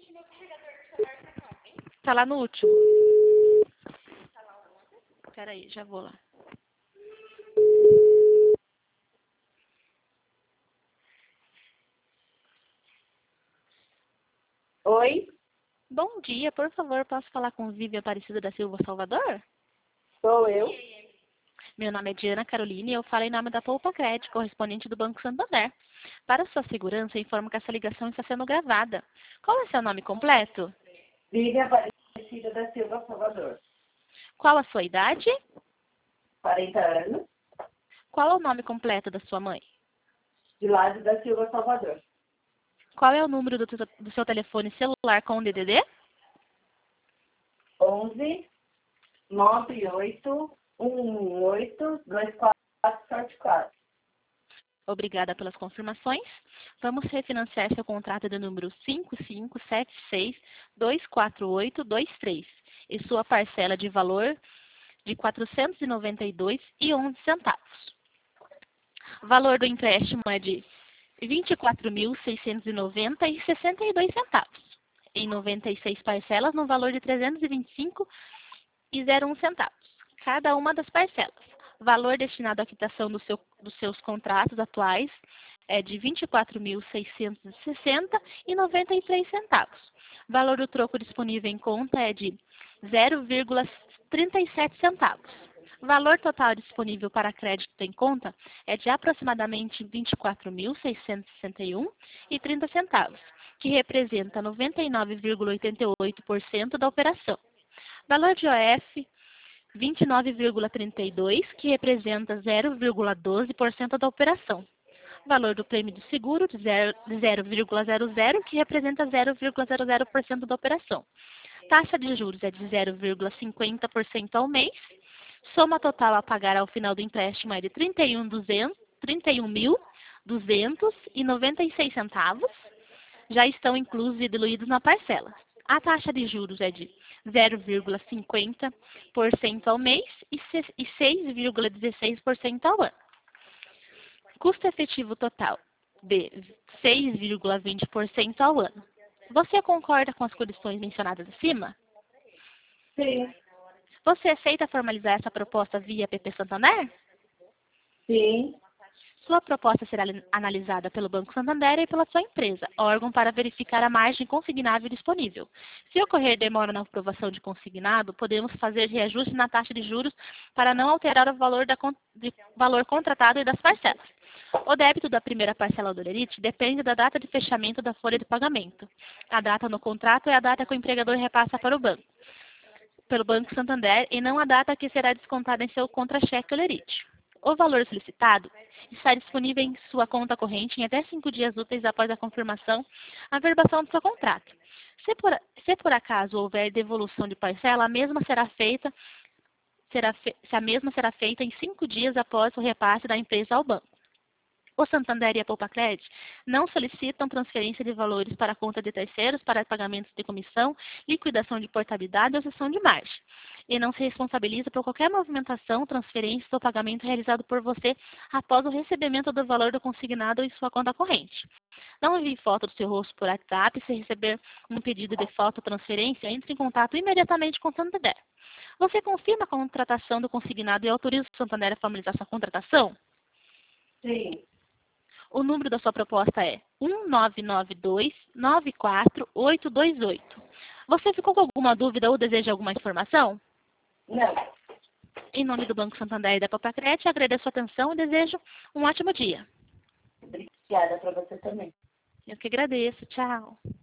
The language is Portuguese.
Tá lá no último. Espera aí, já vou lá. Oi, Bom dia, por favor, posso falar com Vivian Aparecida da Silva Salvador? sou eu. Meu nome é Diana Caroline e eu falo em nome da Poupa Crédito, correspondente do Banco Santander. Para sua segurança, informo que essa ligação está sendo gravada. Qual é seu nome completo? Vive Aparecida da Silva Salvador. Qual a sua idade? 40 anos, Qual é o nome completo da sua mãe? de lado da Silva Salvador. Qual é o número do seu telefone celular com o DDD? 11 98 118 2474. Obrigada pelas confirmações. Vamos refinanciar seu contrato de número 5576-24823 e sua parcela de valor de R$ 492,11. O valor do empréstimo é de R$ 24.690,62, em 96 parcelas no valor de R$ 325,01, cada uma das parcelas. O valor destinado à quitação dos seus contratos atuais é de R$ 24.660,93. O valor do troco disponível em conta é de 0,37 centavos. O valor total disponível para crédito em conta é de aproximadamente R$ 24.661,30, que representa 99,88% da operação. Valor de OF 29,32, que representa 0,12% da operação. Valor do prêmio do seguro de 0,00, que representa 0,00% da operação. Taxa de juros é de 0,50% ao mês. Soma total a pagar ao final do empréstimo é de R$ 31.296,96. Já estão inclusos e diluídos na parcela. A taxa de juros é de 0,50% ao mês e 6,16% ao ano. Custo efetivo total de 6,20% ao ano. Você concorda com as condições mencionadas acima? Sim, Você aceita formalizar essa proposta via PP Santander? sim, Sua proposta será analisada pelo Banco Santander e pela sua empresa, órgão para verificar a margem consignável disponível. Se ocorrer demora na aprovação de consignado, podemos fazer reajuste na taxa de juros para não alterar o valor contratado e das parcelas. O débito da primeira parcela do lerite depende da data de fechamento da folha de pagamento. A data no contrato é a data que o empregador repassa para o banco, pelo Banco Santander, e não a data que será descontada em seu contra-cheque ou lerite. O valor solicitado está disponível em sua conta corrente em até 5 dias úteis após a confirmação, a verbação do seu contrato. Se por acaso houver devolução de parcela, a mesma será feita em 5 dias após o repasse da empresa ao banco. O Santander e a Poupa Crédito não solicitam transferência de valores para a conta de terceiros para pagamentos de comissão, liquidação de portabilidade ou cessão de margem, e não se responsabiliza por qualquer movimentação, transferência ou pagamento realizado por você após o recebimento do valor do consignado em sua conta corrente. Não envie foto do seu rosto por WhatsApp. Se receber um pedido de foto ou transferência, entre em contato imediatamente com o Santander. Você confirma a contratação do consignado e autoriza o Santander a formalizar sua contratação? sim. O número da sua proposta é 1992-94828. Você ficou com alguma dúvida ou deseja alguma informação? Não. Em nome do Banco Santander e da Poupa Crédito, agradeço a atenção e desejo um ótimo dia. Obrigada para você também. Eu que agradeço. Tchau.